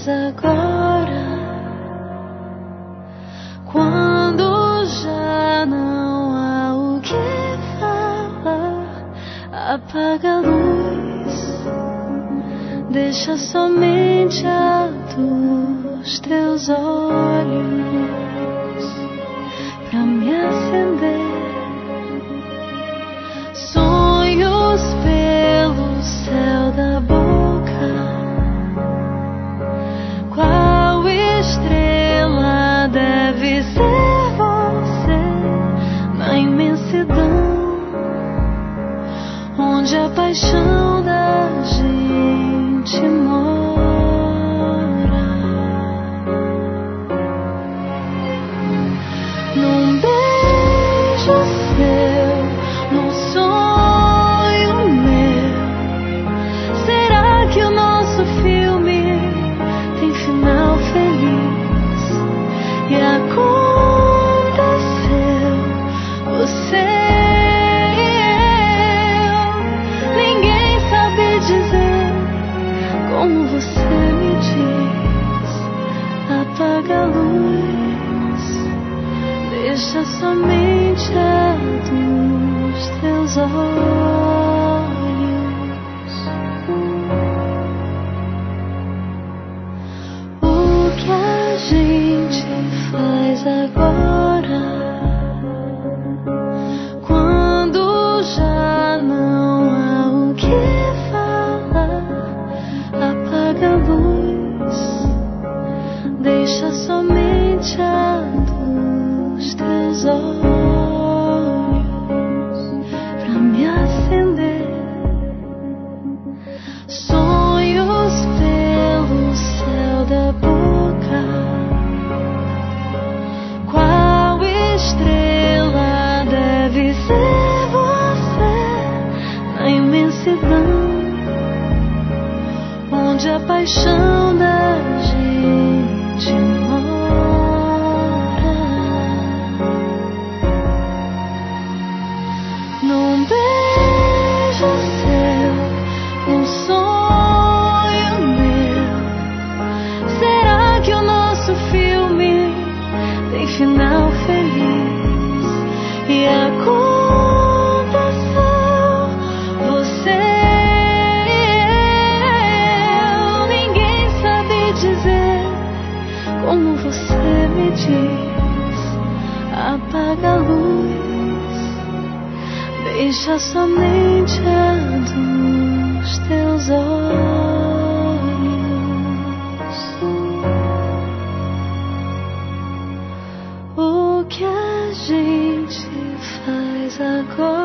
faz agora, quando já não há o que falar? Apaga a luz, deixa somente a dos teus olhos pra me acender. Sonhos pelo céu da boca, qual estrela deve ser você na imensidão onde a paixão da gente mora? Num beijo seu, num sonho meu, será que o nosso filme tem final feliz? E aconteceu, você e eu, ninguém sabe dizer como você me diz. Apaga a luz, deixa somente a dos teus olhos. O que a gente faz agora, quando já não há o que falar? Apaga a luz, deixa somente a dos teus olhos pra me acender. Sonhos pelo céu da boca, qual estrela deve ser você na imensidão onde a paixão da gente mora? Num beijo seu, num sonho meu, será que o nosso filme tem final feliz? E aconteceu, você e eu, ninguém sabe dizer como você me diz. Apaga a luz, deixa somente a dos teus olhos. O que a gente faz agora?